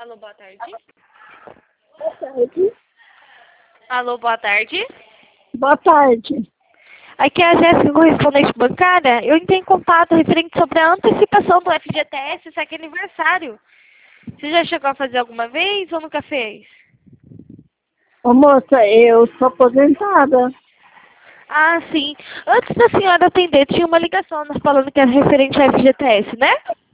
Alô, boa tarde. Boa tarde. Alô, boa tarde. Boa tarde. Aqui é a Jéssica, correspondente bancária. Eu entrei em contato referente sobre a antecipação do FGTS, isso aqui é aniversário. Você já chegou a fazer alguma vez ou nunca fez? Ô moça, eu sou aposentada. Ah, sim. Antes da senhora atender, tinha uma ligação falando que era referente ao FGTS, né?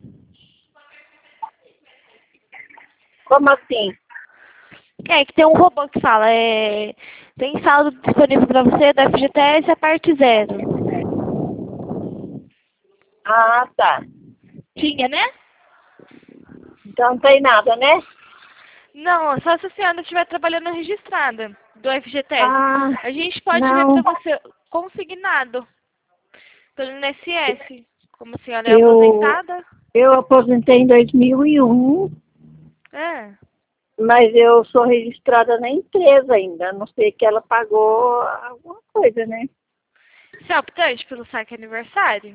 Como assim? É, que tem um robô que fala, tem saldo disponível para você da FGTS a parte zero. Ah, tá. Tinha, né? Então não tem nada, né? Não, só se a senhora estiver trabalhando registrada do FGTS. Ah, A gente pode ver não. para você consignado pelo INSS. Como a senhora é Eu, aposentada. eu aposentei em 2001, É. mas eu sou registrada na empresa ainda. Não sei que ela pagou alguma coisa, né? Você é optante pelo saque aniversário?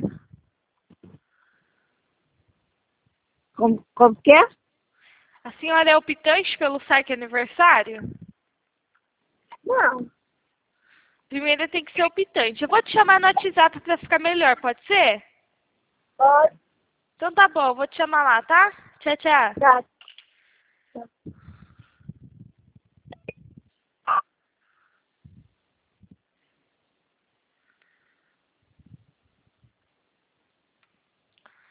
Como que é? A senhora é optante pelo saque aniversário? Não. Primeiro tem que ser optante. Eu vou te chamar no WhatsApp para ficar melhor, pode ser? Pode. Então tá bom, vou te chamar lá, tá? Tchau, tchau. Tá.